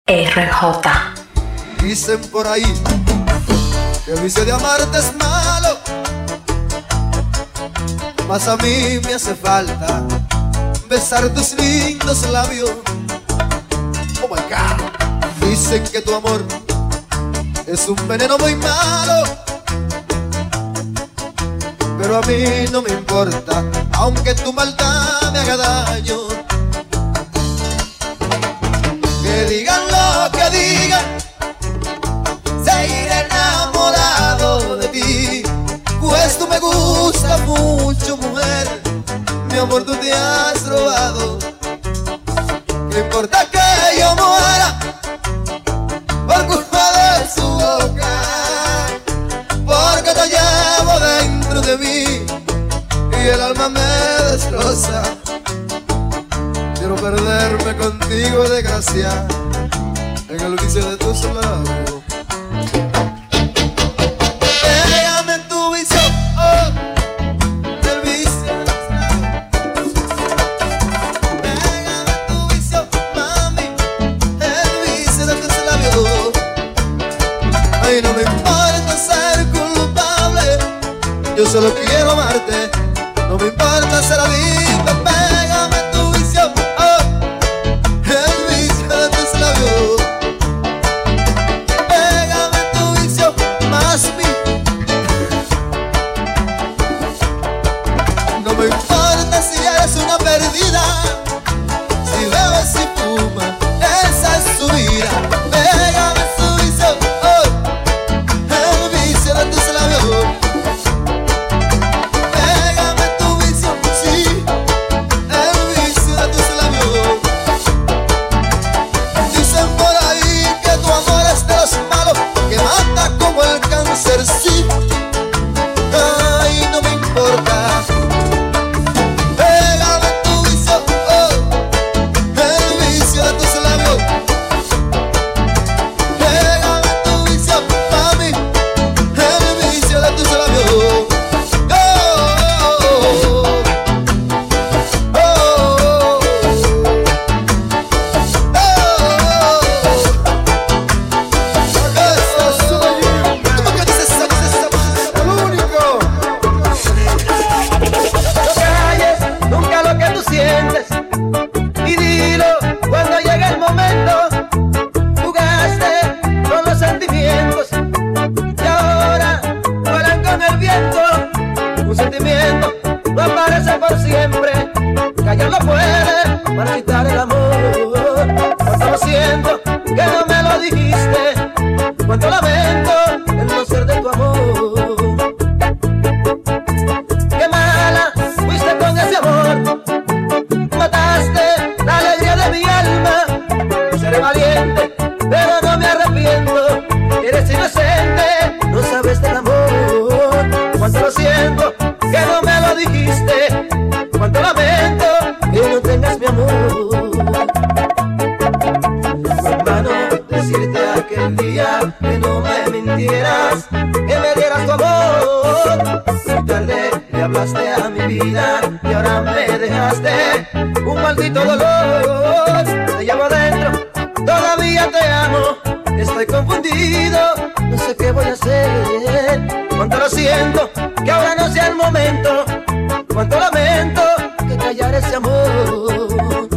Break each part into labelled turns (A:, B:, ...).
A: RJ.
B: Dicen por ahí que el vicio de amarte es malo, mas a mí me hace falta besar tus lindos labios. Oh my God. Dicen que tu amor es un veneno muy malo, pero a mí no me importa, aunque tu maldad me haga daño. Que digan lo que digan, seguiré enamorado de ti, pues tú me gustas mucho, mujer. Mi amor, tú te has robado. No importa que yo muera por culpa de su boca, porque te llevo dentro de mí y el alma me destroza. Quiero perderme contigo, desgracia, en el vicio de tus labios. Pégame en tu vicio, oh, el vicio de tus labios. Pégame en tu vicio, mami, el vicio de tus labios. Ay, no me importa ser culpable, yo solo quiero amarte. No me importa ser adicto, pégame en tu vicio, oh, el vicio de tus labios. Pégame en tu vicio, más mí. No me importa si eres una perdida, si bebes y fumas, esa es su vida. Pégame en tu vicio, oh, el vicio de tus labios. Pégame en tu vicio, sí, el vicio de tus labios. Dicen por ahí que tu amor es de los malos, que mata como el cáncer, sí. Ay, no me importa. Pégame en tu vicio, oh, el vicio de tus labios. Pégame en tu vicio, mami, el vicio de tus labios.
C: Nunca lo que tú sientes y dilo cuando llegue el momento. Jugaste con los sentimientos y ahora vuelan con el viento. Un sentimiento no aparece por siempre, callar no puede marchitar el amor. Cuánto lo siento que no me lo dijiste, cuánto lamento el no ser de tu amor. Qué mala fuiste con ese amor, mataste la alegría de mi alma. Seré valiente, pero no me arrepiento. Eres inocente, no sabes del amor. Cuánto lo siento que no me lo dijiste, cuánto lamento que no tengas mi amor. Hermano, decirte aquel día que no me mintieras, que me dieras tu amor. Muy tarde le hablaste a mi vida y ahora me dejaste un maldito dolor. Te llevo adentro, todavía te amo, estoy confundido, no sé qué voy a hacer. Cuánto lo siento que ahora no sea el momento, cuánto lamento que callar ese amor.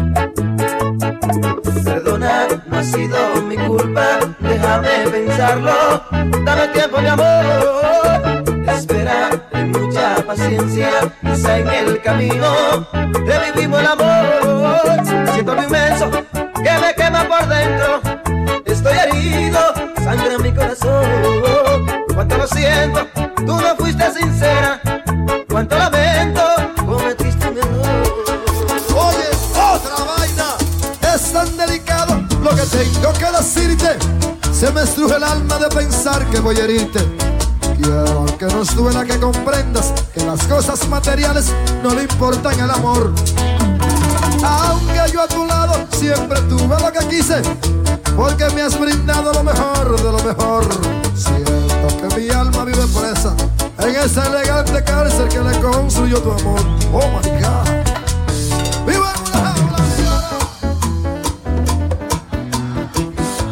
C: Perdona, no ha sido mi culpa, déjame pensarlo, dame tiempo mi amor. Espera, ten mucha paciencia, quizá en el camino revivimos el amor. Siento lo inmenso que me quema por dentro, estoy herido, sangre en mi corazón. Cuánto lo siento, tú no fuiste sincera, cuánto lamento, cometiste un error.
B: Oye, otra vaina, es tan delicado lo que tengo que decirte. Se me estruje el alma de pensar que voy a herirte. Quiero que nos duela que comprendas que las cosas materiales no le importan el amor. Aunque yo a tu lado siempre tuve lo que quise, porque me has brindado lo mejor de lo mejor. Siento que mi alma vive presa en esa elegante cárcel que le construyó tu amor. Oh my God. ¡Viva una jaula!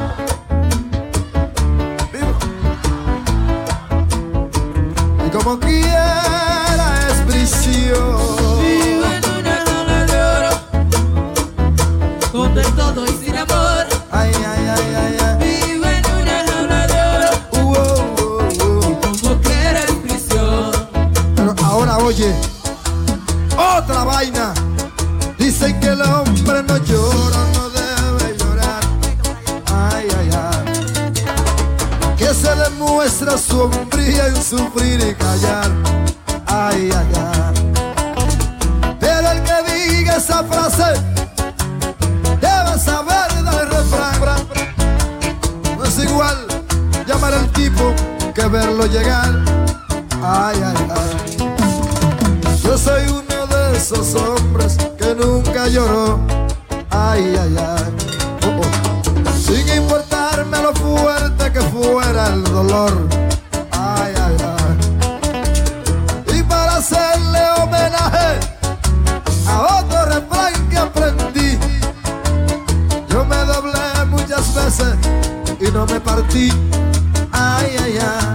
B: como quiera es prisión.
A: Vivo en una jaula de oro, donde todo y sin amor.
B: Ay, ay, ay, ay, ay.
A: Vivo en una jaula de oro, como quiera es prisión.
B: Pero ahora oye, otra vaina. Dicen que el hombre no llora, no debe llorar. Ay, ay, ay. Que se demuestra su hombría en sufrir y callar. Ay, ay, ay. Pero el que diga esa frase debe saber del refrán. No es igual llamar al tipo que verlo llegar. Ay, ay, ay. Yo soy uno de esos hombres que nunca lloró. Ay, ay, ay. Oh, oh. Sin importarme lo fuerte que fuera el dolor. Ay, ay, ay. Y para hacerle homenaje a otro refrán que aprendí, yo me doblé muchas veces y no me partí. Ay, ay, ay.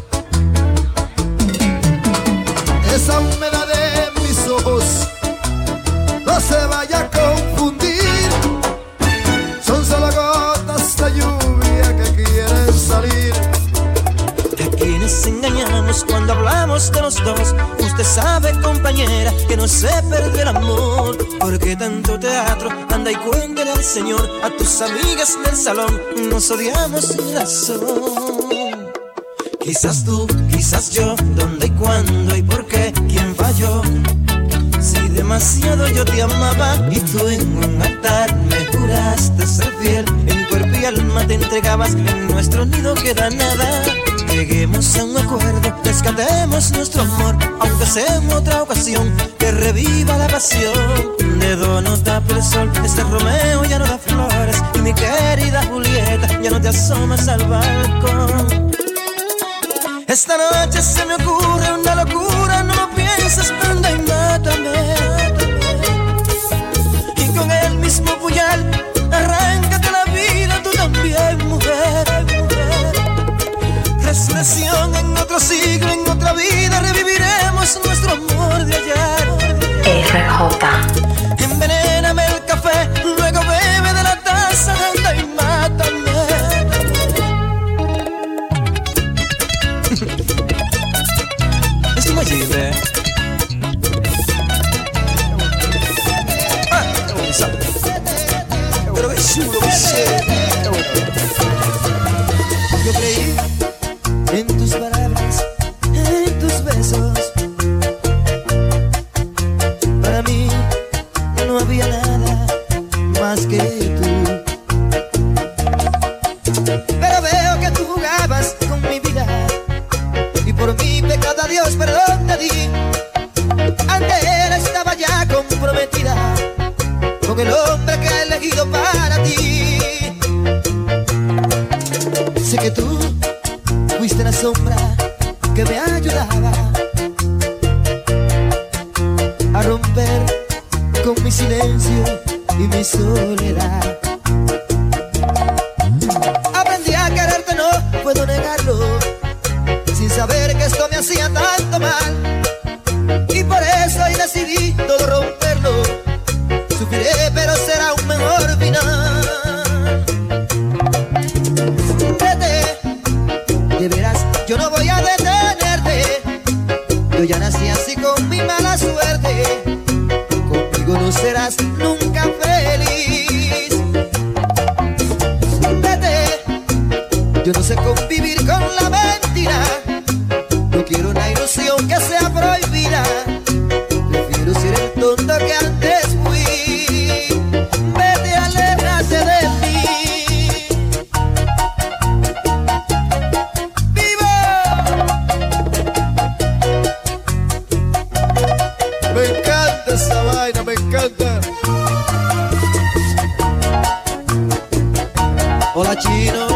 B: Esa humedad de mis ojos no se vaya a confundir. Son solo gotas de lluvia que quieren salir.
C: A quienes engañamos cuando hablamos de los dos. Usted sabe, compañera, que no se perdió el amor. Porque tanto teatro, anda y cuéntale al Señor. A tus amigas del salón nos odiamos sin razón. Quizás tú, quizás yo, dónde y cuándo y por qué, quién falló. Si demasiado yo te amaba y tú en un altar me juraste ser fiel. En cuerpo y alma te entregabas, en nuestro nido queda nada. Lleguemos a un acuerdo, rescatemos nuestro amor, aunque sea en otra ocasión, que reviva la pasión. Dedo no tapa el sol, este Romeo ya no da flores, y mi querida Julieta ya no te asomas al balcón. Esta noche se me ocurre una locura, no lo pienses, anda y mátame. Y con el mismo puñal, arráncate la vida, tú también, mujer. Resurrección en otro siglo, en otra vida, reviviremos nuestro amor de ayer.
D: RJ.
C: Envenéname el café, luego bebe de la taza, anda y mátame. Imagine. Pero qué chulo que sea. Yo creí en tus palabras, en tus besos. Para mí no había nada más que tú. Pero veo que tú jugabas con mi vida y por mi pecado a Dios perdón te di. Ante él estaba ya comprometida con el hombre que he elegido para ti. Sé que tú fuiste la sombra que me ayudaba a romper con mi silencio y mi soledad. Aprendí a quererte, no puedo negarlo, sin saber que esto me hacía tanto mal. Y por eso hoy decidí todo romperlo. Sufriré, pero será un mejor final. Vete, de veras, yo no voy a detenerte. Yo ya nací así con mi mala suerte. Conmigo no serás nunca feliz. Vete, yo no sé convivir con la mentira. No quiero una ilusión que sea prohibida. Prefiero ser el tonto que antes fui. Vete, aléjate de mí. ¡Viva!
B: Me encanta esa vaina, me encanta.
C: Hola, chino.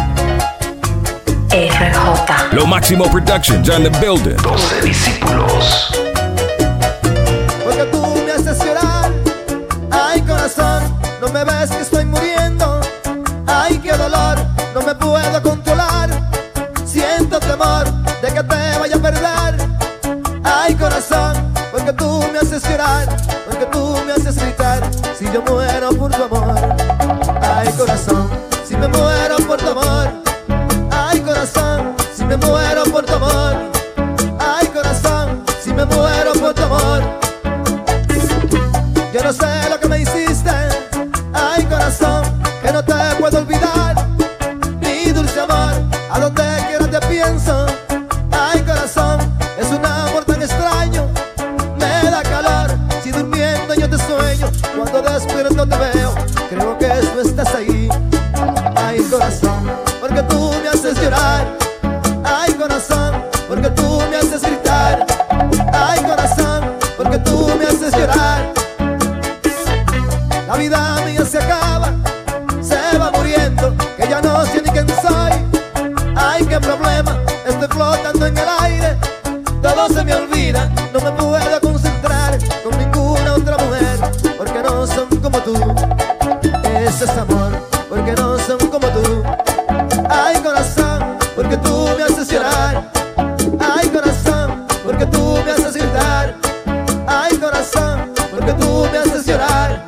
D: RJ.
E: Lo Máximo Productions on the building.
F: 12 discípulos.
B: Porque tú me haces llorar. Ay, corazón, no me ves que estoy muriendo. Ay, qué dolor, no me puedo controlar. Siento temor de que te vaya a perder.
C: yo muero por tu amor. Ay, corazón, si me muero por tu amor. Ay, corazón, si me muero por tu amor. Ay, corazón, si me muero por tu amor. Yo no sé lo que me hiciste. Ay, corazón, que no te puedo olvidar. Mi dulce amor, a donde quiera te pienso. Ay, corazón, es un amor tan extraño. Me da calor, si durmiendo yo te sueño. Cuando despierto te veo, creo que tú estás ahí. Ay, corazón, porque tú me haces llorar. Ay, corazón, porque tú me haces gritar. Ay, corazón, porque tú me haces llorar. La vida mía se acaba, se va muriendo, que ya no sé ni quién soy. Ay, qué problema, estoy flotando en el aire. Todo se me olvida, no me puedo concentrar con ninguna otra mujer, porque no son como tú. Ese es amor, porque no son como tú. Ay, corazón, porque tú me haces llorar. Ay, corazón, porque tú me haces gritar. Ay, corazón, porque tú me haces llorar.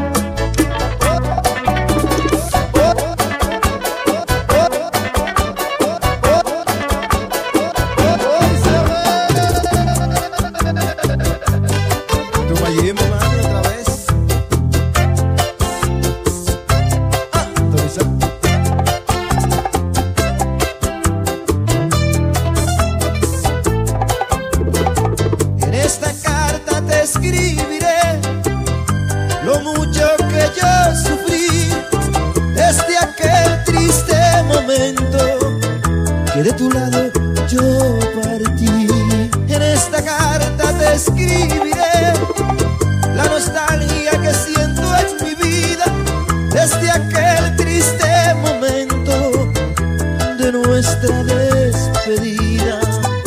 C: De tu lado yo partí. En esta carta te escribiré la nostalgia que siento en mi vida desde aquel triste momento de nuestra despedida.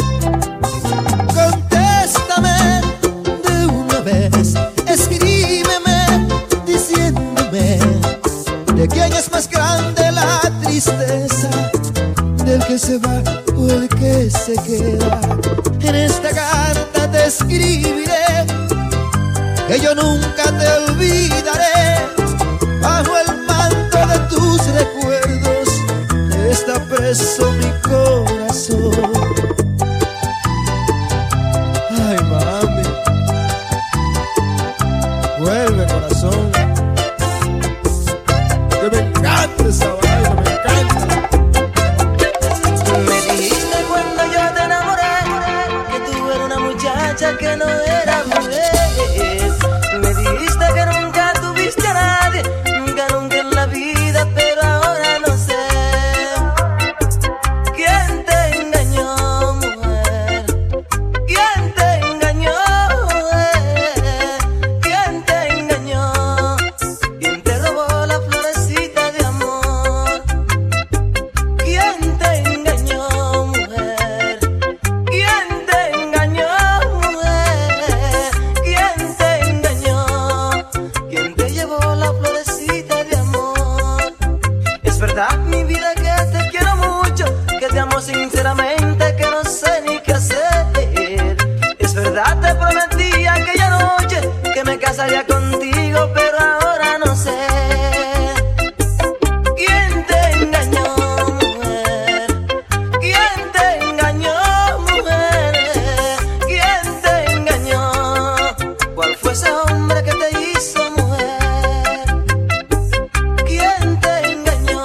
C: Contéstame de una vez, escríbeme diciéndome de quién es más grande la tristeza, del que se va o el que se queda. En esta carta te escribiré que yo nunca te olvidaré. Bajo el manto de tus recuerdos está preso mi corazón. Ay, mami, vuelve, corazón, que me encanta esa vaina, me encanta. Que no era mujer. Me dijiste que nunca tuviste a nadie, nunca en la vida, pero ahora no sé quién te engañó, mujer. ¿Quién te engañó, mujer? ¿Quién te engañó? ¿Quién te robó la florecita de amor? ¿Quién te engañó, mujer? ¿Quién te engañó? Mi vida, que te quiero mucho, que te amo sinceramente, que no sé ni qué hacer. Es verdad, te prometí aquella noche que me casaría contigo, pero ahora no sé quién te engañó, mujer. ¿Quién te engañó, mujer? ¿Quién te engañó? ¿Cuál fue ese hombre que te hizo mujer? ¿Quién te engañó?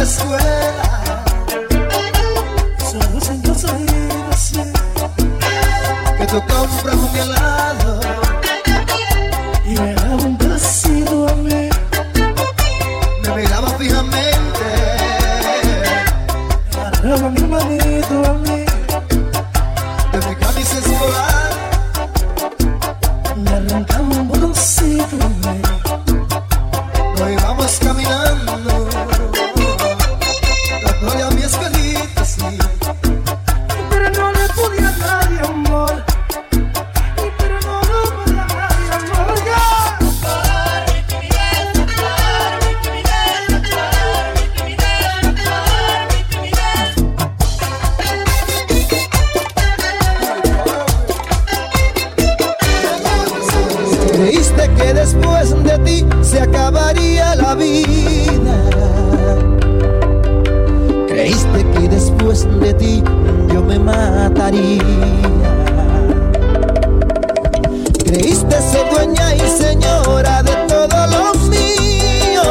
B: escuela. Solo sin conseguirse que tú compras un helado y me daba un pedacito a mí. Me miraba fijamente, me agarraba mi manito a mí de mi camisa escolar, me arrancaba un botoncito a mí. Nos íbamos caminando, dándole a mi escuelita, sí. Pero no le podía dar mi amor, pero no le podía dar mi amor, Creíste que después de ti se acabaría la vida. Creíste que después de ti yo me mataría. Creíste ser dueña y señora de todo lo mío,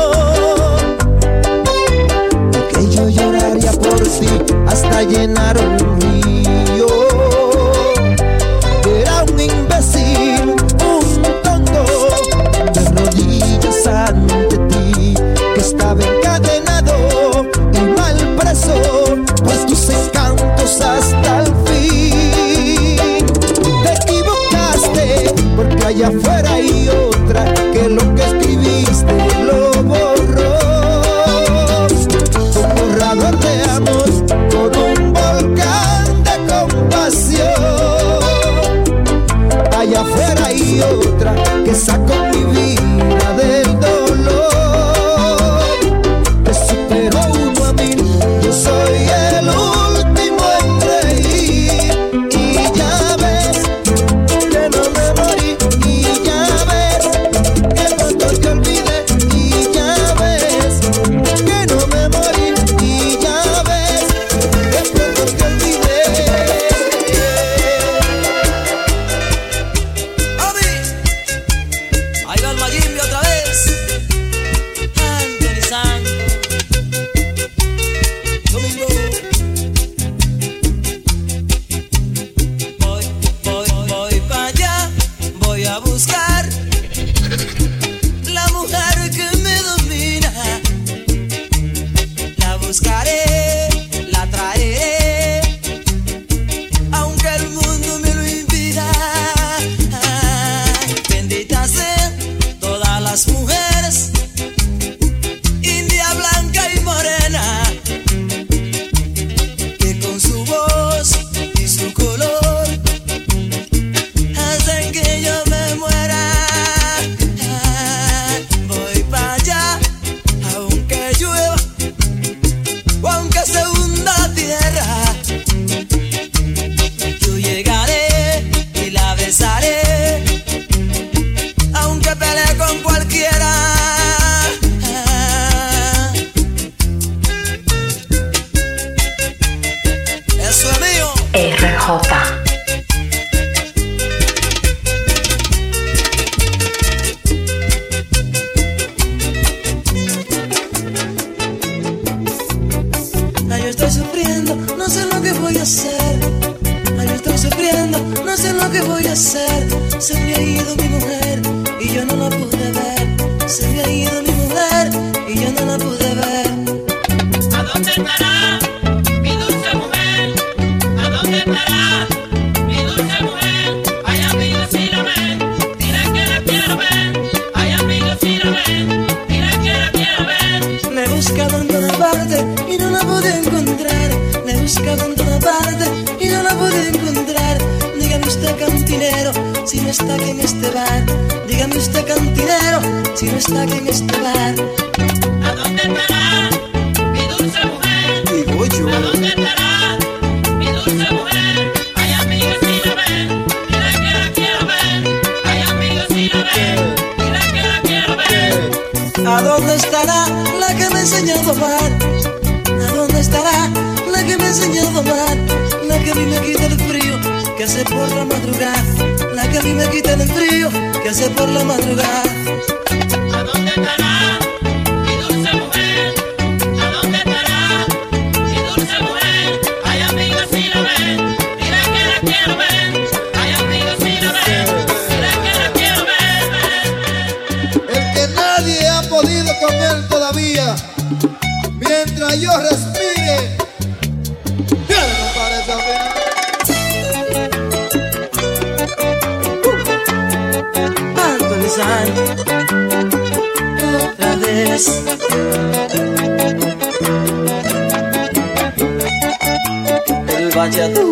B: que yo lloraría por ti hasta llenar un río. Era un imbécil, un tonto, de rodillas ante ti, que estaba encadenado y mal preso, pues tus encantos hasta el fin. Te equivocaste, porque allá afuera hay otra que lo que escribiste lo borró. Un borrador de amor con un volcán de compasión. Allá afuera hay otra que sacó mi vida del dolor. Me superó 1 a 1000, yo soy el último en reír. Y ya ves que no me morí, y ya ves que pronto te olvidé. Y ya ves que no me morí, y ya ves que pronto te olvidé.
A: Ahí va el Mayimbe otra vez. Anthony Santos. Domingo. Voy para allá. Voy a buscar la mujer que me domina. La buscaré, la traeré, aunque el mundo me lo impida. Benditas sean todas las mujeres, india, blanca y morena, que con su voz y su color hacen que yo me muera. Voy para allá, aunque llueva o aunque se hunda la tierra. Yo llegaré y la besaré, aunque pelee con cualquiera. Eso es mío.
D: RJ.
A: Ay, yo estoy sufriendo, no sé lo que voy a hacer. Ay, yo estoy sufriendo, no sé lo que voy a hacer. Se me ha ido mi mujer y yo no la pude ver. Se me ha ido mi mujer y yo no la pude ver.
G: ¿A dónde estará mi dulce mujer? ¿A dónde estará mi dulce mujer? Ay, amigos, si la ven, dile que la quiero ver. Ay, amigos, si la ven, dile que la quiero ver.
A: Me he buscado en toda parte y no la pude encontrar. Me he buscado en toda parte y no la pude encontrar. Dígame usted, cantinero, si no está aquí en este bar. Dígame usted, cantinero, si no está aquí en este bar.
G: ¿A dónde estará mi dulce mujer?
B: Digo yo.
G: ¿A dónde estará mi dulce mujer? Ay, amigos, si la ven, dile que la quiero ver. Ay, amigos, si la ven, dile que la quiero ver.
A: ¿A dónde estará la que me enseñó a tomar? ¿A dónde estará la que me enseñó a tomar? La que a mí me quita el frío que hace por la madrugada. La que a mí me quita el frío que hace por la madrugada.
G: ¿A dónde estará mi dulce mujer? ¿A dónde estará
B: todavía. Mientras yo respire, quiero para esa pena.
A: Anthony Santos, otra vez. El bachata.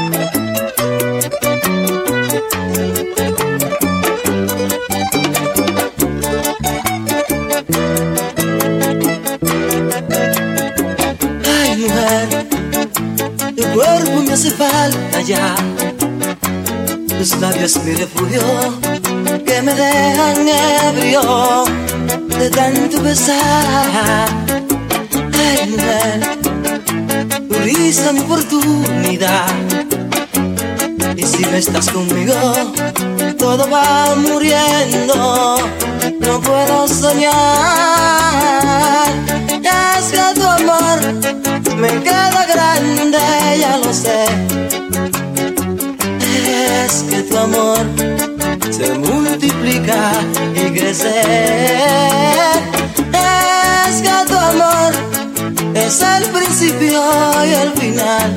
A: Ay, mujer, tu cuerpo me hace falta ya. Tus labios mi refugio, que me dejan ebrio de tanto besar. Ay, mujer, tu risa mi oportunidad. Y si no estás conmigo, todo va muriendo. No puedo soñar. Es que tu amor me queda grande, ya lo sé. Es que tu amor se multiplica y crece. Es que tu amor es el principio y el final.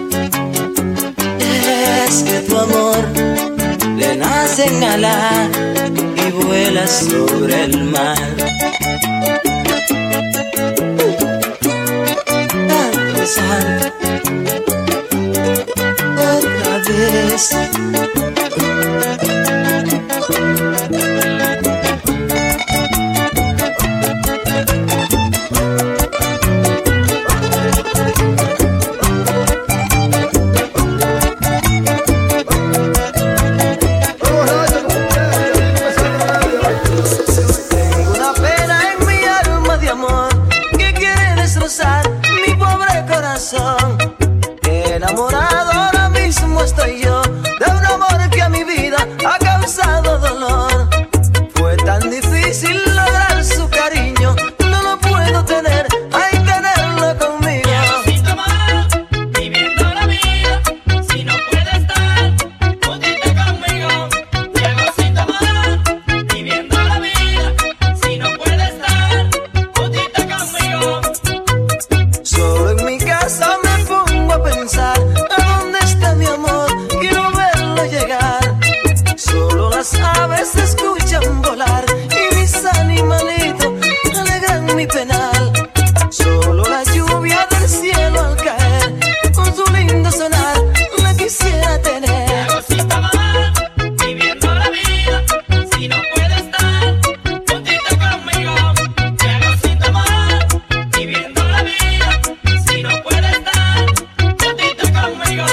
A: Es que tu amor le nacen alas y vuela sobre el mar. Santo, otra vez.
C: Tengo una pena en mi alma de amor que quiere destrozar mi pobre corazón. Enamorado ahora mismo estoy yo de un amor que a mi vida ha causado dolor. Fue tan difícil lograr su cariño, no lo puedo tener, hay que tenerlo conmigo.
G: Sin tu amor, viviendo la vida, si no puedes estar juntita conmigo. Llego sin tu amor, viviendo la vida, si no puedes estar juntita conmigo.
C: Solo en mi casa me pongo a pensar, ¿a dónde está mi amor? Quiero verlo llegar. Solo las aves se escuchan volar y mis animalitos alegran mi penal. Solo la lluvia del cielo al caer, con su lindo sonar, la quisiera tener.
G: Llego sin tu amor, viviendo la vida, si no puedes estar juntita conmigo. Llego sin tu amor, viviendo la vida, si no puedes estar juntita conmigo.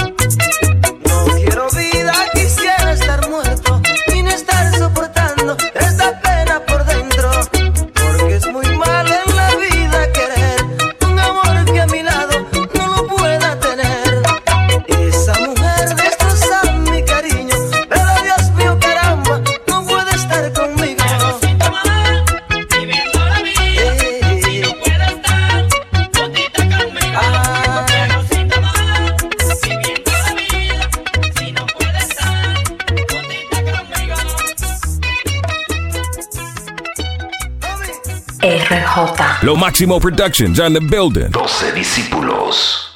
C: No quiero vida, quisiera estar muerto y no estar soportando esta pena por dentro. Porque es muy malo en la vida querer un amor que a mi lado no lo pueda tener. Esa mujer destroza mi cariño, pero Dios mío, caramba, no puede estar conmigo.
G: Llego sin tu amor, viviendo la vida, si no puedes estar juntita conmigo. Llego sin tu amor, viviendo la vida, si no puedes estar juntita conmigo.
D: RJ.
E: Lo Máximo Productions on the building.
F: 12 discípulos.